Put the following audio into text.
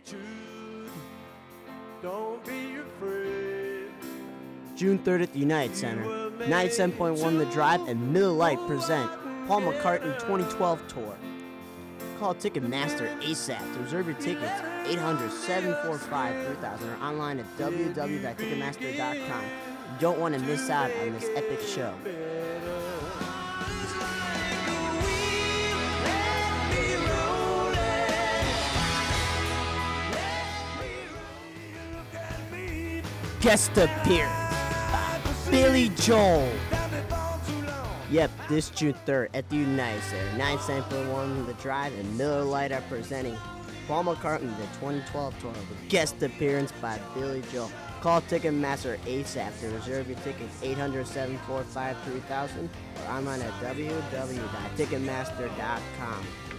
truth. Don't be afraid. June 3rd at the United Center. 97.1 The Drive and Miller Lite present Paul McCartney 2012 tour. Call Ticketmaster ASAP to reserve your tickets. 800-745-3000 or online at www.ticketmaster.com. You don't want to miss out on this epic show. Guest appearance by Billy Joel. Yep, this June 3rd at the United Center. 97.1 The Drive and Miller Lite are presenting Paul McCartney, the 2012 tour with guest appearance by Billy Joel. Call Ticketmaster ASAP to reserve your tickets. 800-745-3000 or online at www.ticketmaster.com.